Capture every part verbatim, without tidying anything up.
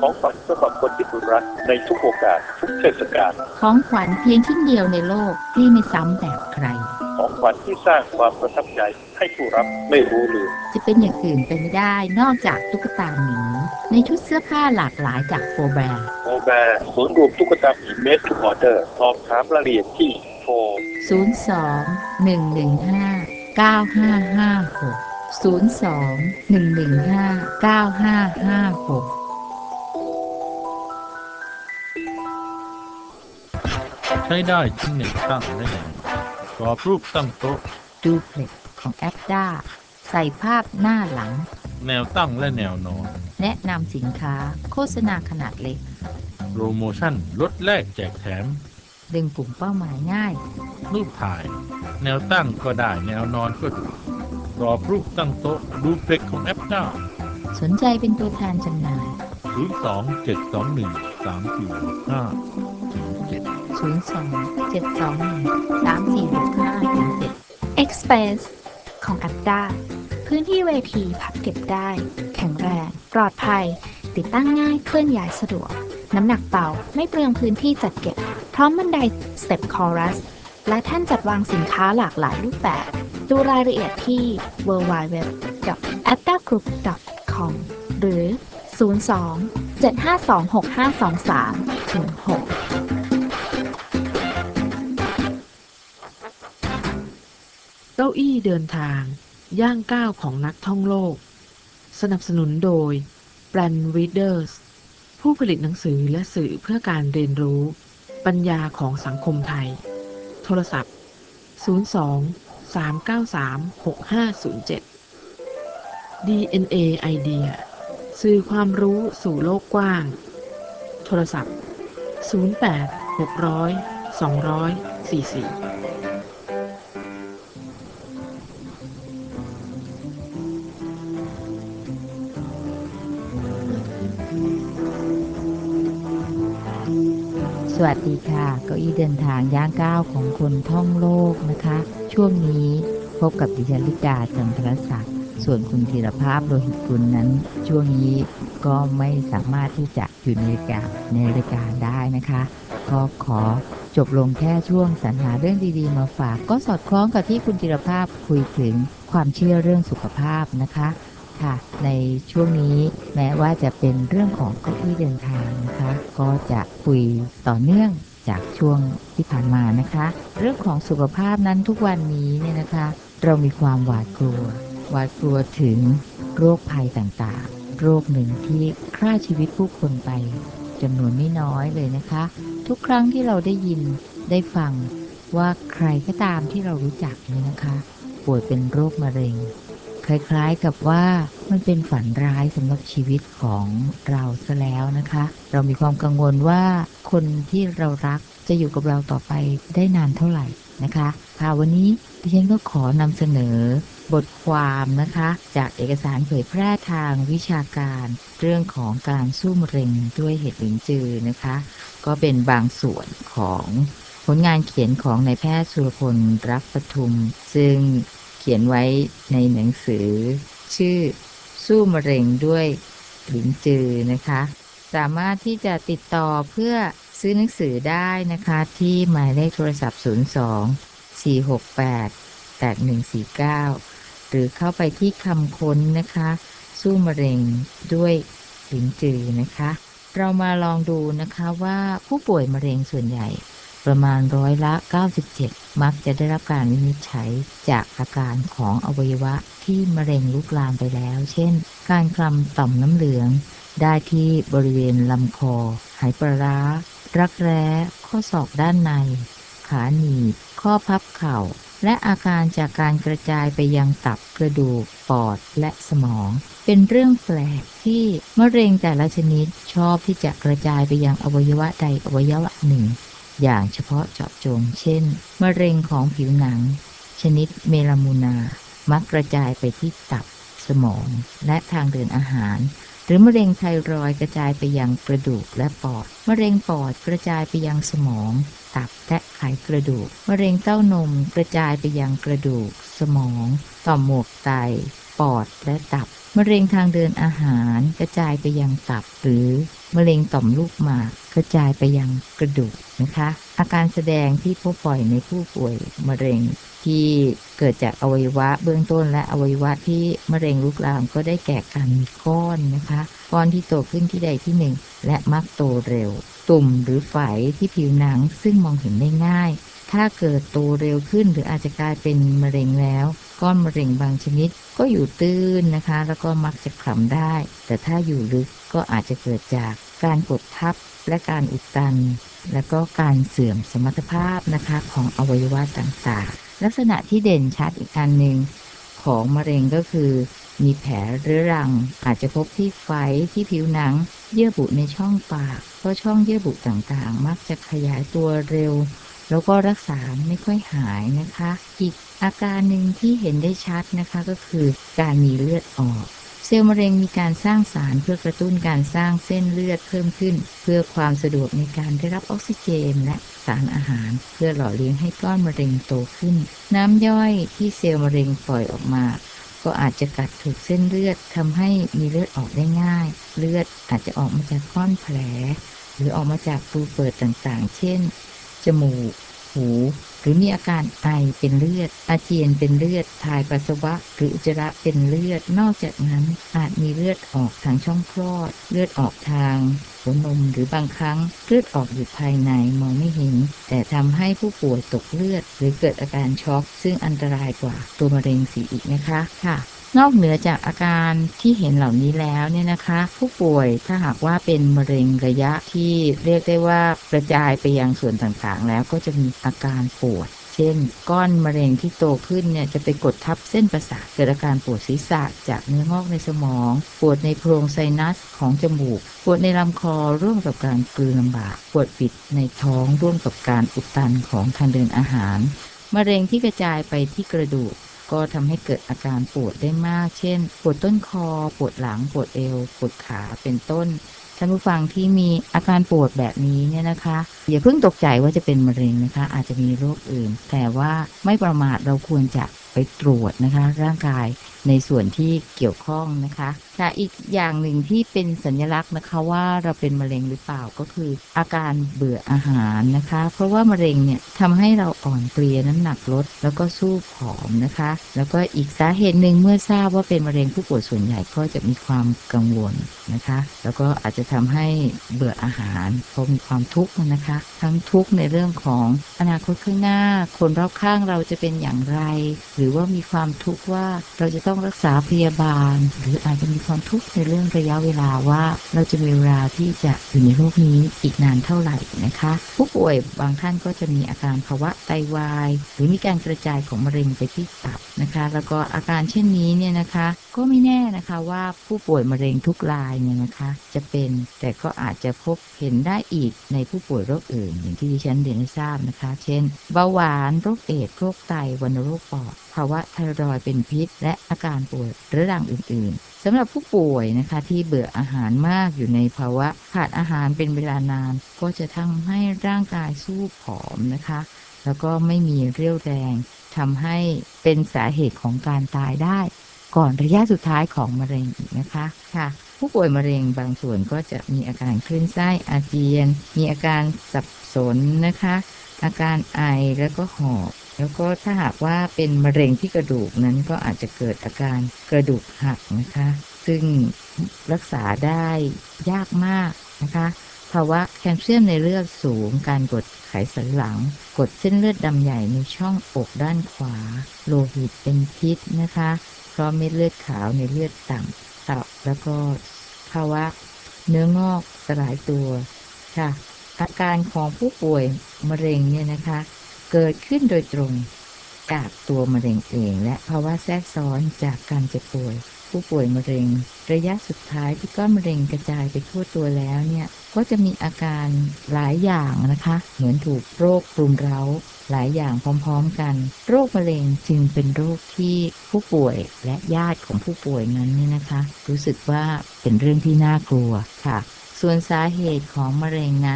ของขวัญสำหรับคนที่คุณรักในทุกโอกาสทุกเทศกาลของขวัญเพียงชิ้นเดียวในโลกที่ไม่ซ้ำแบบใครของขวัญที่สร้างความประทับใจให้ผู้รับไม่รู้ลืมจะเป็นอย่างอื่นไปไม่ได้นอกจากตุ๊กตาหมีในชุดเสื้อผ้าหลากหลายจากโฟแบร์โฟแบร์ศูนย์รวมตุ๊กตาหมีเมดทูออเดอร์สอบถามรายละเอียดที่โทรศูนย์ สอง หนึ่ง หนึ่ง ห้า เก้า ห้า ห้า หก ศูนย์ สอง หนึ่ง หนึ่ง ห้า เก้า ห้า ห้า หกใช้ได้ทั้งแนวตั้งและแนวนอนกรอบรูปตั้งโต๊ะดูเพล็กของแอปด้าใส่ภาพหน้าหลังแนวตั้งและแนวนอนแนะนำสินค้าโฆษณาขนาดเล็กโปรโมชั่นลดแลกแจกแถมดึงปุ่มเป้าหมายง่ายรูปถ่ายแนวตั้งก็ได้แนวนอนก็ดูกรอบรูปตั้งโต๊ะดูเพล็กของแอปด้าสนใจเป็นตัวแทนจำหน่ายศูนย์ สอง เจ็ด สอง หนึ่ง สาม สี่ หก ห้า เจ็ดศูนย์ สอง เจ็ด สอง หนึ่ง สาม สี่ หก ห้า เจ็ด Express ของ Apda พื้นที่เวทีพับเก็บได้แข็งแรงปลอดภัยติดตั้งง่ายเคลื่อนย้ายสะดวกน้ำหนักเบาไม่เปลืองพื้นที่จัดเก็บพร้อมบันไดสเต็ปคอรัสและแท่นจัดวางสินค้าหลากหลายรูปแบบดูรายละเอียดที่ ดับเบิลยู ดับเบิลยู ดับเบิลยู ดอท แอปดากรุ๊ป ดอท คอม หรือ ศูนย์ สอง เจ็ด ห้า สอง หก ห้า สอง สาม ถึง หกเก้าอี้เดินทางย่างก้าวของนักท่องโลกสนับสนุนโดย Brand Readers ผู้ผลิตหนังสือและสื่อเพื่อการเรียนรู้ปัญญาของสังคมไทยโทรศัพท์ศูนย์ สอง สาม เก้า สาม หก ห้า ศูนย์ เจ็ด ดี เอ็น เอ ไอเดียสื่อความรู้สู่โลกกว้างโทรศัพท์ศูนย์ แปด หก ศูนย์ สอง ศูนย์ สี่ สี่สวัสดีค่ะเก้าอี้เดินทางย่างก้าวของคนท่องโลกนะคะช่วงนี้พบกับดิฉันลิดาจันทรศักดิ์ส่วนคุณธีรภาพโลหิตกุลนั้นช่วงนี้ก็ไม่สามารถที่จะอยู่ในรายการในรายการได้นะคะก็ขอจบลงแค่ช่วงสรรหาเรื่องดีๆมาฝากก็สอดคล้องกับที่คุณธีรภาพคุยถึงความเชื่อเรื่องสุขภาพนะคะค่ะในช่วงนี้แม้ว่าจะเป็นเรื่องของเก้าอี้เดินทางนะคะก็จะคุยต่อเนื่องจากช่วงที่ผ่านมานะคะเรื่องของสุขภาพนั้นทุกวันนี้เนี่ยนะคะเรามีความหวาดกลัวหวาดกลัวถึงโรคภัยต่างๆโรคหนึ่งที่ฆ่าชีวิตผู้คนไปจำนวนไม่น้อยเลยนะคะทุกครั้งที่เราได้ยินได้ฟังว่าใครก็ตามที่เรารู้จักเนี่ยนะคะป่วยเป็นโรคมะเร็งคล้ายๆกับว่ามันเป็นฝันร้ายสำหรับชีวิตของเราซะแล้วนะคะเรามีความกังวลว่าคนที่เรารักจะอยู่กับเราต่อไปได้นานเท่าไหร่นะคะค่ะวันนี้ดิฉันก็ขอนำเสนอบทความนะคะจากเอกสารเผยแพร่ทางวิชาการเรื่องของการสู้มะเร็งด้วยเห็ดหลินจือนะคะก็เป็นบางส่วนของผลงานเขียนของนายแพทย์สุรพลรักปทุมซึ่งเขียนไว้ในหนังสือชื่อสู้มะเร็งด้วยหลินจือนะคะสามารถที่จะติดต่อเพื่อซื้อหนังสือได้นะคะที่หมายเลขโทรศัพท์ศูนย์ สอง สี่ หก แปด แปด หนึ่ง สี่ เก้าหรือเข้าไปที่คำค้นนะคะสู้มะเร็งด้วยหลินจือนะคะเรามาลองดูนะคะว่าผู้ป่วยมะเร็งส่วนใหญ่ประมาณร้อยละเก้าสิบเจ็ดมักจะได้รับการวินิจฉัยจากอาการของอวัยวะที่มะเร็งลุกลามไปแล้วเช่นการคลำต่อมน้ำเหลืองได้ที่บริเวณลำคอไหปลาร้ารักแร้ข้อศอกด้านในขาหนีบข้อพับเข่าและอาการจากการกระจายไปยังตับกระดูกปอดและสมองเป็นเรื่องแปลกที่มะเร็งแต่ละชนิดชอบที่จะกระจายไปยังอวัยวะใดอวัยวะหนึ่งอย่างเฉพาะเจาะจงเช่นมะเร็งของผิวหนังชนิดเมลามูนามักกระจายไปที่ตับสมองและทางเดินอาหารหรือมะเร็งไทรอยด์กระจายไปยังกระดูกและปอดมะเร็งปอดกระจายไปยังสมองตับและไขกระดูกมะเร็งเต้านมกระจายไปยังกระดูกสมองต่อมหมวกไตปอดและตับมะเร็งทางเดินอาหารกระจายไปยังตับหรือมะเร็งต่อมลูกหมากกระจายไปยังกระดูกนะคะอาการแสดงที่พบบ่อยในผู้ป่วยมะเร็งที่เกิดจากอวัยวะเบื้องต้นและอวัยวะที่มะเร็งลุกลามก็ได้แก่การมีก้อนนะคะก้อนที่โตขึ้นที่ใดที่หนึ่งและมักโตเร็วตุ่มหรือไฝที่ผิวหนังซึ่งมองเห็นได้ง่ายถ้าเกิดโตเร็วขึ้นหรืออาจจะกลายเป็นมะเร็งแล้วก้อนมะเร็งบางชนิดก็อยู่ตื้นนะคะแล้วก็มักจะคลำได้แต่ถ้าอยู่ลึกก็อาจจะเกิดจากการกดทับและการอุดตันและก็การเสื่อมสมรรถภาพนะคะของอวัยวะต่างๆลักษณะที่เด่นชัดอีกอันหนึ่งของมะเร็งก็คือมีแผลเรื้อรังอาจจะพบที่ไฝที่ผิวหนังเยื่อบุในช่องปากเพราะช่องเยื่อบุต่างๆมักจะขยายตัวเร็วแล้วก็รักษาไม่ค่อยหายนะคะอีกอาการหนึ่งที่เห็นได้ชัดนะคะก็คือการมีเลือดออกเซลล์มะเร็งมีการสร้างสารเพื่อกระตุ้นการสร้างเส้นเลือดเพิ่มขึ้นเพื่อความสะดวกในการได้รับออกซิเจนและสารอาหารเพื่อหล่อเลี้ยงให้ก้อนมะเร็งโตขึ้นน้ำย่อยที่เซลล์มะเร็งปล่อยออกมาก็อาจจะกัดถูกเส้นเลือดทำให้มีเลือดออกได้ง่ายเลือดอาจจะออกมาจากก้อนแผลหรือออกมาจากรูเปิดต่างๆเช่นจมูกหูหรือมีอาการไอเป็นเลือดอาเจียนเป็นเลือดถ่ายปัสสาวะหรืออุจจาระเป็นเลือดนอกจากนั้นอาจมีเลือดออกทางช่องคลอดเลือดออกทางหัวนมหรือบางครั้งเลือดออกอยู่ภายในมองไม่เห็นแต่ทำให้ผู้ป่วยตกเลือดหรือเกิดอาการช็อกซึ่งอันตรายกว่าตัวมะเร็งเสียอีกนะคะค่ะนอกเหนือจากอาการที่เห็นเหล่านี้แล้วเนี่ยนะคะผู้ป่วยถ้าหากว่าเป็นมะเร็งระยะที่เรียกได้ว่ากระจายไปยังส่วนต่างๆแล้วก็จะมีอาการปวดเช่นก้อนมะเร็งที่โตขึ้นเนี่ยจะไปกดทับเส้นประสาทเกิดอาการปวดศีรษะจากเนื้องอกในสมองปวดในโพรงไซนัสของจมูกปวดในลำคอร่วมกับการกลืนลำบากปวดปิดในท้องร่วมกับการอุดตันของทางเดินอาหารมะเร็งที่กระจายไปที่กระดูกก็ทำให้เกิดอาการปวดได้มากเช่นปวดต้นคอปวดหลังปวดเอวปวดขาเป็นต้นท่านผู้ฟังที่มีอาการปวดแบบนี้เนี่ยนะคะอย่าเพิ่งตกใจว่าจะเป็นมะเร็งนะคะอาจจะมีโรคอื่นแต่ว่าไม่ประมาทเราควรจะไปตรวจนะคะร่างกายในส่วนที่เกี่ยวข้องนะคะแต่อีกอย่างหนึ่งที่เป็นสัญลักษณ์นะคะว่าเราเป็นมะเร็งหรือเปล่าก็คืออาการเบื่ออาหารนะคะเพราะว่ามะเร็งเนี่ยทำให้เราอ่อนเพลียน้ำหนักลดแล้วก็สู้ผอมนะคะแล้วก็อีกสาเหตุหนึ่งเมื่อทราบว่าเป็นมะเร็งผู้ป่วยส่วนใหญ่ก็จะมีความกังวลนะคะแล้วก็อาจจะทำให้เบื่ออาหารเพราะมีความทุกข์นะคะทั้งทุกข์ในเรื่องของอนาคตข้างหน้าคนรอบข้างเราจะเป็นอย่างไรหรือว่ามีความทุกข์ว่าเราจะต้องรักษาพยาบาลหรืออาจจะมีความทุกข์ในเรื่องระยะเวลาว่าเราจะมีเวลาที่จะอยู่ในโลกนี้อีกนานเท่าไหร่นะคะผู้ป่วยบางท่านก็จะมีอาการภาวะไตวายหรือมีการกระจายของมะเร็งไปที่ตับนะคะแล้วก็อาการเช่นนี้เนี่ยนะคะก็ไม่แน่นะคะว่าผู้ป่วยมะเร็งทุกรายเนี่ยนะคะจะเป็นแต่ก็อาจจะพบเห็นได้อีกในผู้ป่วยโรคอื่นอย่างที่ดิฉันเรียนให้ทราบนะคะเช่นเบาหวานโรคเอดส์โรคไตวัณโรคปอดภาวะไทรอยด์เป็นพิษและอาการปวดเรื้อรังอื่นๆสำหรับผู้ป่วยนะคะที่เบื่ออาหารมากอยู่ในภาวะขาดอาหารเป็นเวลานานก็จะทำให้ร่างกายสู้ผอมนะคะแล้วก็ไม่มีเรี่ยวแรงทำให้เป็นสาเหตุของการตายได้ก่อนระยะสุดท้ายของมะเร็งอีกนะคะค่ะผู้ป่วยมะเร็งบางส่วนก็จะมีอาการคลื่นไส้อาเจียนมีอาการสับสนนะคะอาการไอแล้วก็หอบแล้วก็ถ้าหากว่าเป็นมะเร็งที่กระดูกนั้นก็อาจจะเกิดอาการกระดูกหักนะคะซึ่งรักษาได้ยากมากนะคะภาวะแคลเซียมในเลือดสูงการกดไขสันหลังกดเส้นเลือดดำใหญ่ในช่องอกด้านขวาโลหิตเป็นพิษนะคะเพราะเม็ดเลือดขาวในเลือดต่ำตับแล้วก็ภาวะเนื้องอกสลายตัวค่ะอาการของผู้ป่วยมะเร็งเนี่ยนะคะเกิดขึ้นโดยตรงจากตัวมะเร็งเองและภาวะแทรกซ้อนจากการเจ็บป่วยผู้ป่วยมะเร็งระยะสุดท้ายที่ก้อนมะเร็งกระจายไปทั่วตัวแล้วเนี่ยก็จะมีอาการหลายอย่างนะคะเหมือนถูกโรครุมเร้าหลายอย่างพร้อมๆกันโรคมะเร็งจึงเป็นโรคที่ผู้ป่วยและญาติของผู้ป่วยนั้นเนี่ยนะคะรู้สึกว่าเป็นเรื่องที่น่ากลัวค่ะส่วนสาเหตุของมะเร็งนั้น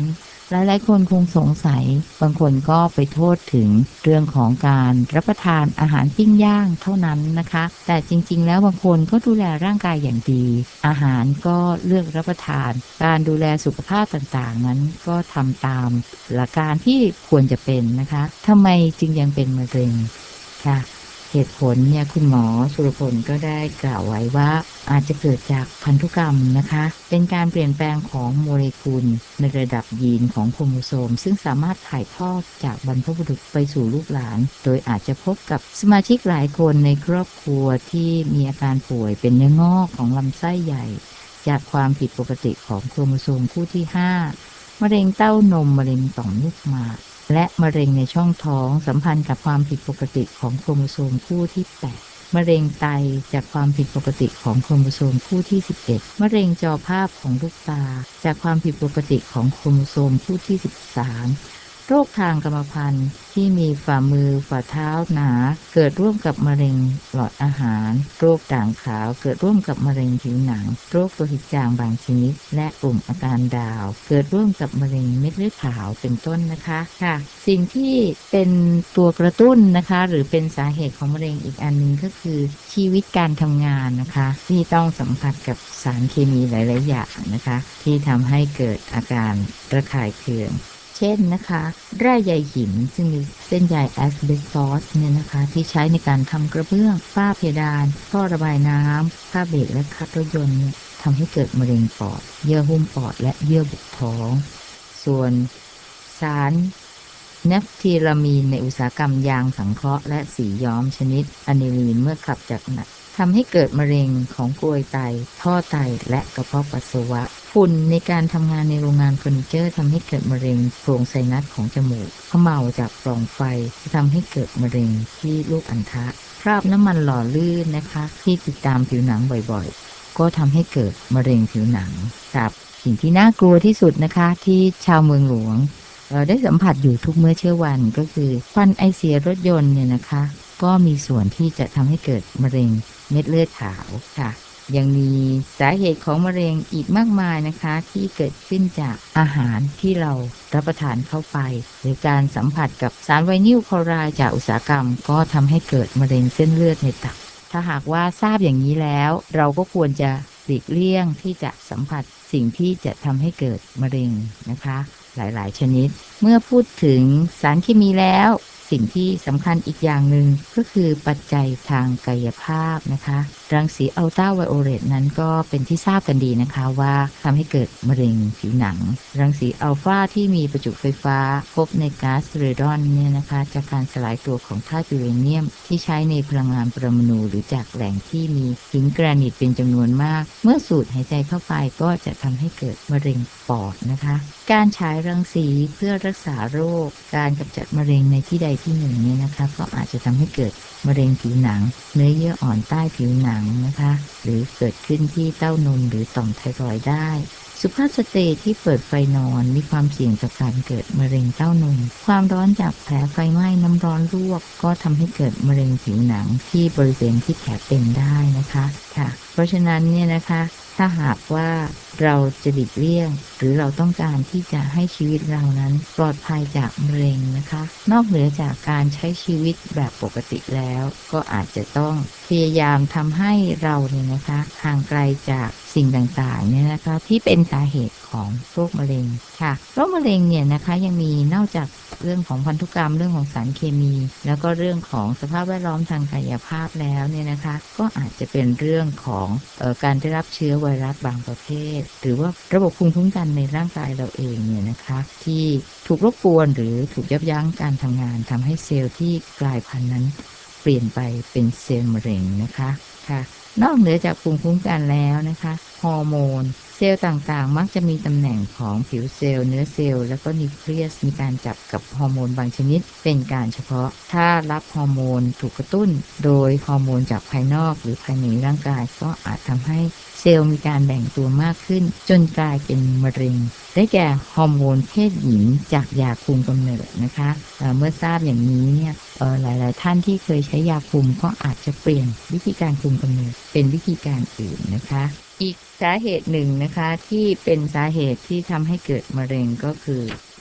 หลายๆคนคงสงสัยบางคนก็ไปโทษถึงเรื่องของการรับประทานอาหารปิ้งย่างเท่านั้นนะคะแต่จริงๆแล้วบางคนก็ดูแลร่างกายอย่างดีอาหารก็เลือกรับประทานการดูแลสุขภาพต่างๆนั้นก็ทำตามหลักการที่ควรจะเป็นนะคะทำไมจึงยังเป็นมะเร็งค่ะเหตุผลเนี่ยคุณหมอสุรพลก็ได้กล่าวไว้ว่าอาจจะเกิดจากพันธุกรรมนะคะเป็นการเปลี่ยนแปลงของโมเลกุลในระดับยีนของโครโมโซมซึ่งสามารถถ่ายทอดจากบรรพบุรุษไปสู่ลูกหลานโดยอาจจะพบกับสมาชิกหลายคนในครอบครัวที่มีอาการป่วยเป็นเนื้องอกของลำไส้ใหญ่จากความผิดปกติของโครโมโซมคู่ที่ห้ามะเร็งเต้านมมะเร็งต่อมลูกหมากและมะเร็งในช่องท้องสัมพันธ์กับความผิดปกติของโครโมโซมคู่ที่แปดมะเร็งไตจากความผิดปกติของโครโมโซมคู่ที่สิบเอ็ดมะเร็งจอภาพของลูกตาจากความผิดปกติของโครโมโซมคู่ที่สิบสามโรคทางกรรมพันธุ์ที่มีฝ่ามือฝ่าเท้าหนาเกิดร่วมกับมะเร็งหลอดอาหารโรคด่างขาวเกิดร่วมกับมะเร็งผิวหนังโรคโลหิตจางบางชนิดและกลุ่มอาการดาวเกิดร่วมกับมะเร็งเม็ดเลือดขาวเป็นต้นนะคะค่ะสิ่งที่เป็นตัวกระตุ้นนะคะหรือเป็นสาเหตุของมะเร็งอีกอันนึงก็คือชีวิตการทำงานนะคะที่ต้องสัมผัสกับสารเคมีหลายๆอย่างนะคะที่ทำให้เกิดอาการระคายเคืองเช่นนะคะแร่ใยหินซึ่งมีเส้นใยแอสเบสตอสเนี่ยนะคะที่ใช้ในการทำกระเบื้องฝ้าเพดานท่อระบายน้ำผ้าเบรกและคัดรถยนต์ทำให้เกิดมะเร็งปอดเยื่อหุ้มปอดและเยื่อบุท้องส่วนสารเนฟทีรามีนในอุตสาหกรรมยางสังเคราะห์และสีย้อมชนิดอะนิลีนเมื่อขับจากหนักทำให้เกิดมะเร็งของกรวยไตท่อไตและกระเพาะปัสสาวะฝุ่นในการทำงานในโรงงานเฟอร์นิเจอร์ทำให้เกิดมะเร็งโพรงไซนัสของจมูกเขม่าจากปล่องไฟจะทำให้เกิดมะเร็งที่ลูกอัณฑะคราบน้ำมันหล่อลื่นนะคะที่ติดตามผิวหนังบ่อยๆก็ทำให้เกิดมะเร็งผิวหนังครับสิ่งที่น่ากลัวที่สุดนะคะที่ชาวเมืองหลวงเราได้สัมผัสอยู่ทุกเมื่อเช้าวันก็คือควันไอเสียรถยนต์เนี่ยนะคะก็มีส่วนที่จะทำให้เกิดมะเร็งเม็ดเลือดขาวค่ะยังมีสาเหตุของมะเร็งอีกมากมายนะคะที่เกิดขึ้นจากอาหารที่เรารับประทานเข้าไปหรือการสัมผัสกับสารไวนิลคลอไรด์จากอุตสาหกรรมก็ทำให้เกิดมะเร็งเส้นเลือดในตับถ้าหากว่าทราบอย่างนี้แล้วเราก็ควรจะหลีกเลี่ยงที่จะสัมผัสสิ่งที่จะทำให้เกิดมะเร็งนะคะหลายๆชนิดเมื่อพูดถึงสารเคมีแล้วสิ่งที่สำคัญอีกอย่างหนึ่งก็คือปัจจัยทางกายภาพนะคะรังสีอัลตราไวโอเลตนั้นก็เป็นที่ทราบกันดีนะคะว่าทำให้เกิดมะเร็งผิวหนังรังสีอัลฟาที่มีประจุไฟฟ้าพบในก๊าซเรดอนเนี่ยนะคะจากการสลายตัวของธาตุยูเรเนียมที่ใช้ในพลังงานปรมาณูหรือจากแหล่งที่มีหินแกรนิตเป็นจำนวนมากเมื่อสูดหายใจเข้าไปก็จะทำให้เกิดมะเร็งปอดนะคะการฉายรังสีเพื่อรักษาโรคการกำจัดมะเร็งในที่ใดที่หนึ่งเนี่ยนะคะก็อาจจะทำให้เกิดมะเร็งผิวหนังเนื้อเยื่ออ่อนใต้ผิวหนังนะคะหรือเกิดขึ้นที่เต้านมหรือต่อมไทรอยด์ได้สุภาพสตรีที่เปิดไฟนอนมีความเสี่ยงต่อการเกิดมะเร็งเต้านมความร้อนจากแผลไฟไหม้น้ำร้อนลวกก็ทำให้เกิดมะเร็งผิวหนังที่บริเวณที่แผลเป็นได้นะคะค่ะเพราะฉะนั้นเนี่ยนะคะถ้าหากว่าเราจะหลีกเลี่ยงหรือเราต้องการที่จะให้ชีวิตเรานั้นปลอดภัยจากมะเร็งนะคะนอกเหนือจากการใช้ชีวิตแบบปกติแล้วก็อาจจะต้องพยายามทำให้เราเนี่ยนะคะห่างไกลจากสิ่งต่างๆเนี่ยนะคะที่เป็นสาเหตุของโรคมะเร็งค่ะโรคมะเร็งเนี่ยนะคะยังมีนอกจากเรื่องของพันธุกรรมเรื่องของสารเคมีแล้วก็เรื่องของสภาพแวดล้อมทางกายภาพแล้วเนี่ยนะคะก็อาจจะเป็นเรื่องของเอ่อการได้รับเชื้อไวรัสบางประเภทหรือว่าระบบภูมิคุ้มกันในร่างกายเราเองเนี่ยนะคะที่ถูกรบกวนหรือถูกยับยั้งการทำงานทำให้เซลล์ที่กลายพันธุ์นั้นเปลี่ยนไปเป็นเซลล์มะเร็งนะคะค่ะนอกเหนือจากภูมิคุ้มกันแล้วนะคะฮอร์โมนเซลล์ต่างๆมักจะมีตำแหน่งของผิวเซลล์เนื้อเซลล์แล้วก็นิวเคลียสมีการจับกับฮอร์โมนบางชนิดเป็นการเฉพาะถ้ารับฮอร์โมนถูกกระตุ้นโดยฮอร์โมนจากภายนอกหรือภายในร่างกายก็อาจทำให้เซลล์มีการแบ่งตัวมากขึ้นจนกลายเป็นมะเร็งได้แก่ฮอร์โมนเพศหญิงจากยาคุมกำเนิดนะคะเอ่อเมื่อทราบอย่างนี้เนี่ยเอ่อหลายๆท่านที่เคยใช้ยาคุมก็อาจจะเปลี่ยนวิธีการคุมกำเนิดเป็นวิธีการอื่นนะคะอีกสาเหตุหนึ่งนะคะที่เป็นสาเหตุที่ทำให้เกิดมะเร็งก็คือ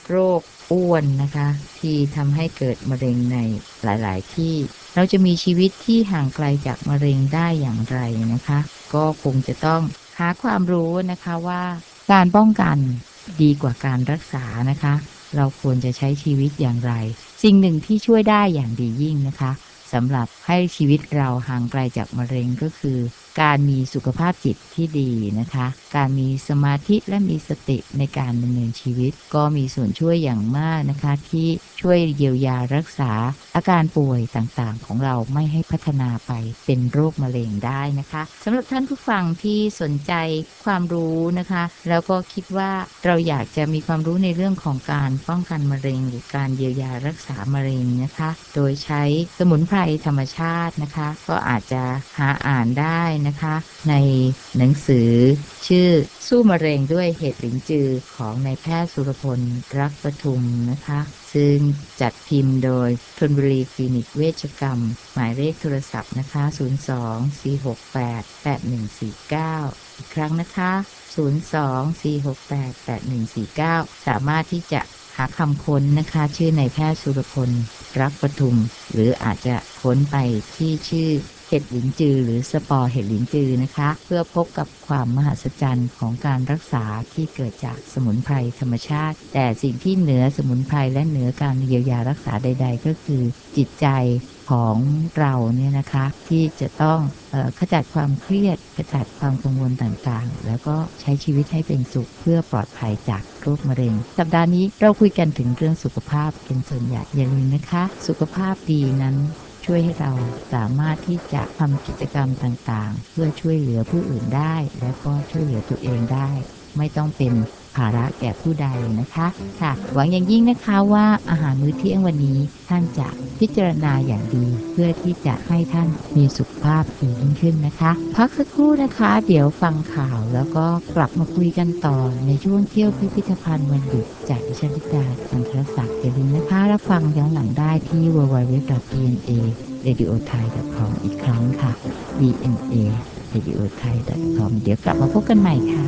โรคอ้วนนะคะที่ทำให้เกิดมะเร็งในหลายๆที่เราจะมีชีวิตที่ห่างไกลจากมะเร็งได้อย่างไรนะคะก็คงจะต้องหาความรู้นะคะว่าการป้องกันดีกว่าการรักษานะคะเราควรจะใช้ชีวิตอย่างไรสิ่งหนึ่งที่ช่วยได้อย่างดียิ่งนะคะสำหรับให้ชีวิตเราห่างไกลจากมะเร็งก็คือการมีสุขภาพจิตที่ดีนะคะการมีสมาธิและมีสติในการดำเนินชีวิตก็มีส่วนช่วยอย่างมากนะคะที่ช่วยเยียวยารักษาอาการป่วยต่างๆของเราไม่ให้พัฒนาไปเป็นโรคมะเร็งได้นะคะสำหรับท่านผู้ฟังที่สนใจความรู้นะคะแล้วก็คิดว่าเราอยากจะมีความรู้ในเรื่องของการป้องกันมะเร็งหรือการเยียวยารักษามะเร็งนะคะโดยใช้สมุนไพรธรรมชาตินะคะก็อาจจะหาอ่านได้นะคะในหนังสือชื่อสู้มะเร็งด้วยเห็ดหลินจือของนายแพทย์สุรพลรักปทุมนะคะซึ่งจัดพิมพ์โดยธนบุรีคลินิกเวชกรรมหมายเลขโทรศัพท์นะคะศูนย์ สอง สี่ หก แปด แปด หนึ่ง สี่ เก้าอีกครั้งนะคะศูนย์ สอง สี่ หก แปด แปด หนึ่ง สี่ เก้าสามารถที่จะหาคำค้นนะคะชื่อนายแพทย์สุรพลรักปทุมหรืออาจจะค้นไปที่ชื่อเห็ดหลินจือหรือสปอร์เห็ดหลินจือนะคะเพื่อพบกับความมหัศจรรย์ของการรักษาที่เกิดจากสมุนไพรธรรมชาติแต่สิ่งที่เหนือสมุนไพรและเหนือการเยียวยารักษาใดๆก็คือจิตใจของเราเนี่ยนะคะที่จะต้องเอ่อขจัดความเครียดขจัดความกังวลต่างๆแล้วก็ใช้ชีวิตให้เป็นสุขเพื่อปลอดภัยจากโรคมะเร็งสัปดาห์นี้เราคุยกันถึงเรื่องสุขภาพเป็นส่วนใหญ่อย่าลืมนะคะสุขภาพดีนั้นช่วยให้เราสามารถที่จะทำกิจกรรมต่างๆเพื่อช่วยเหลือผู้อื่นได้และก็ช่วยเหลือตัวเองได้ไม่ต้องเป็นภาระแก่ผู้ใดนะคะค่ะหวังอย่างยิ่งนะคะว่าอาหารมื้อเที่ยงวันนี้ท่านจะพิจารณาอย่างดีเพื่อที่จะให้ท่านมีสุขภาพดียิ่งขึ้นนะคะพักสักครู่นะคะเดี๋ยวฟังข่าวแล้วก็กลับมาคุยกันต่อในช่วงเที่ยวพิพิธภัณฑ์วันหยุดจากดิฉันลิดาจันทรศักดิ์อย่าลืมนะคะรับฟังย้อนหลังได้ที่ ดับเบิลยู ดับเบิลยู ดับเบิลยู ดอท ดี เอ็น เอ เรดิโอไทย ดอท คอม อีกครั้งค่ะ ดี เอ็น เอ เรดิโอไทย ดอท คอม เดี๋ยวกลับมาพบกันใหม่ค่ะ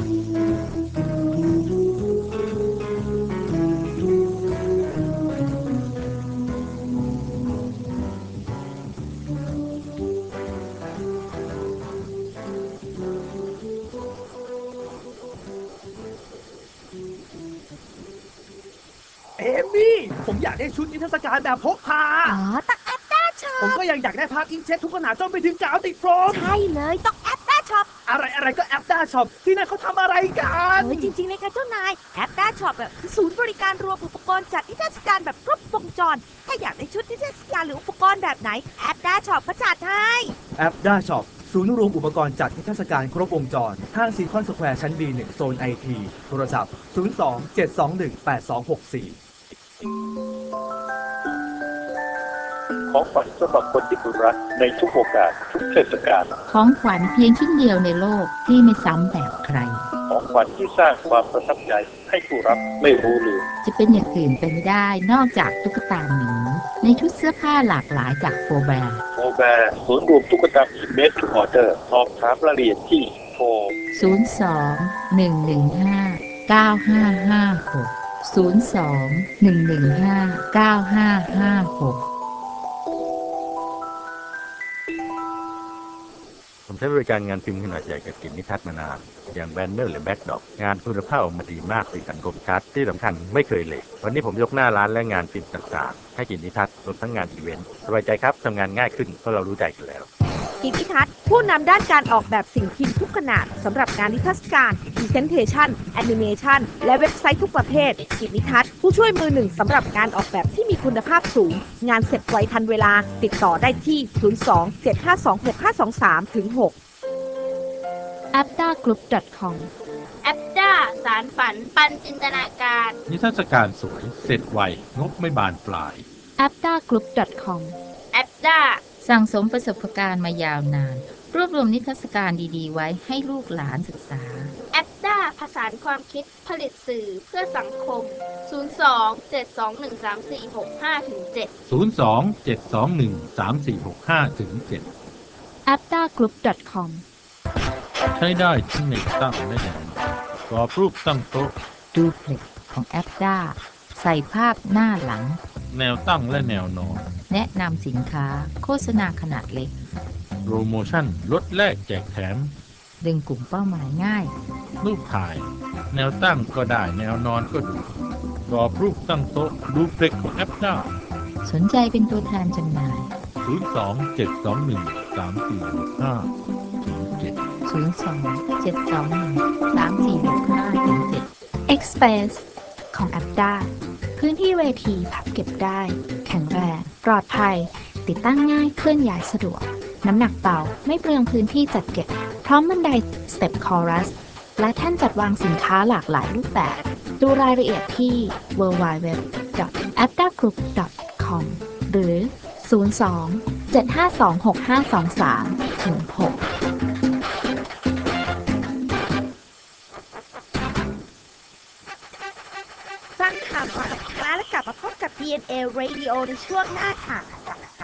เอมี่ผมอยากได้ชุดนิทรรศการแบบพกพาอ๋อต้องแอปต้าช็อปผมก็ยังอยากได้ภาพอิงเช็ดทุกขนาดจนไปถึงกาวติดพรมใช่เลยต้องแอปต้าช็อปอะไรอะไรก็แอปต้าช็อปที่นั่นเขาทำอะไรกันเฮ้ยจริงๆเลยค่ะเจ้านายแอปต้าช็อปแบบคือศูนย์บริการรวมอุปกรณ์จัดนิทรรศการแบบครบวงจรถ้าอยากได้ชุดนิทรรศการหรืออุปกรณ์แบบไหนแอปต้าช็อปก็จัดให้แอปต้าช็อปศูนย์รวมอุปกรณ์จัดนิทรรศการครบวงจรห้างซีคอนสแควร์ชั้น บี หนึ่ง โซน ไอ ที โทรศัพท์ศูนย์ สอง เจ็ด สอง หนึ่ง แปด สอง หก สี่ของขวัญสำหรับคนที่คุณรักในทุกโอกาสทุกเทศกาลของขวัญเพียงชิ้นเดียวในโลกที่ไม่ซ้ำแบบใครของขวัญที่สร้างความประทับใจให้ผู้รับไม่รู้ลืมจะเป็นอย่างอื่นไปไม่ได้นอกจากตุ๊กตาหมีในชุดเสื้อผ้าหลากหลายจากโฟแบร์โฟแบร์ศูนย์รวมตุ๊กตาหมีเมดทูออเดอร์สอบถามรายละเอียดที่โทรศูนย์ สอง หนึ่ง หนึ่ง ห้า เก้า ห้า ห้า หก ศูนย์ สอง หนึ่ง หนึ่ง ห้า เก้า ห้า ห้า หกผมใช้บริการงานพิมพ์ขนาดใหญ่กับกิจนิทัศน์มานานอย่างแบนเนอร์หรือแบ็กดรอปงานคุณภาพออกมาดีมากสีสันคมชัดที่สำคัญไม่เคยเละวันนี้ผมยกหน้าร้านและงานพิมพ์ต่างๆให้กิจนิทัศน์รวมทั้งงานอีเวนต์สบายใจครับทำงานง่ายขึ้นเพราะเรารู้ใจกันแล้วกิจนิทัศน์ผู้นำด้านการออกแบบสิ่งพิมพ์ทุกขนาดสำหรับงานนิทรรศการพรีเซนเทชันแอนิเมชันและเว็บไซต์ทุกประเภทกิจนิทัศน์ผู้ช่วยมือหนึ่งสำหรับการออกแบบที่มีคุณภาพสูงงานเสร็จไวทันเวลาติดต่อได้ที่ศูนย์ สอง เจ็ด ห้า สอง หก ห้า สอง สาม ถึง หกแอปต้ากรุ๊ป ดอท คอมแอปด้าสารฝันปันจินตนาการนิทรรศการสวยเสร็จไวงบไม่บานปลายแอปต้ากรุ๊ป ดอท คอมแอปด้าสั่งสมประสบการณ์มายาวนานรวบรวมนิทรรศการดีๆไว้ให้ลูกหลานศึกษาแอปด้าผสานความคิดผลิตสื่อเพื่อสังคมศูนย์ สอง เจ็ด สอง หนึ่ง สาม สี่ หก ห้า ถึง เจ็ดศูนย์ สอง เจ็ด สอง หนึ่ง สาม สี่ หก ห้า ถึง เจ็ดแอปต้ากรุ๊ป ดอท คอมใช้ได้ทั้งในตั้งและในกรอบรูปตั้งโต๊ะดูเพล็กของแอปด้าใส่ภาพหน้าหลังแนวตั้งและแนวนอนแนะนำสินค้าโฆษณาขนาดเล็กโปรโมชั่นลดแลกแจกแถมดึงกลุ่มเป้าหมายง่ายรูปถ่าย แนวตั้งก็ได้แนวนอนก็ดูกรอบรูปตั้งโต๊ะดูเฟล็กของแอปด้าสนใจเป็นตัวแทนจำหน่ายศูนย์ สอง เจ็ด สอง หนึ่ง สาม สี่ หก ห้า ถึง เจ็ดศูนย์ สอง เจ็ด สอง หนึ่ง สาม สี่ หก ห้า ถึง เจ็ด X-Space ของแอปด้าพื้นที่เวทีพับเก็บได้ แข็งแรง ปลอดภัย ติดตั้งง่ายเคลื่อนย้ายสะดวก น้ำหนักเบาไม่เปลืองพื้นที่จัดเก็บ พร้อมบันไดสเต็ปคอรัส และแท่นจัดวางสินค้าหลากหลายรูปแบบ ดูรายละเอียดที่ ดับเบิลยู ดับเบิลยู ดับเบิลยู ดอท แอปด้ากรุ๊ป ดอท คอม หรือ ศูนย์ สอง เจ็ด ห้า สอง หก ห้า สอง สาม ถึง หกฟังข่าวก่อนนะคะแล้วกลับมาพบกับ ดี เอ็น เอ Radio ในช่วงหน้าค่ะ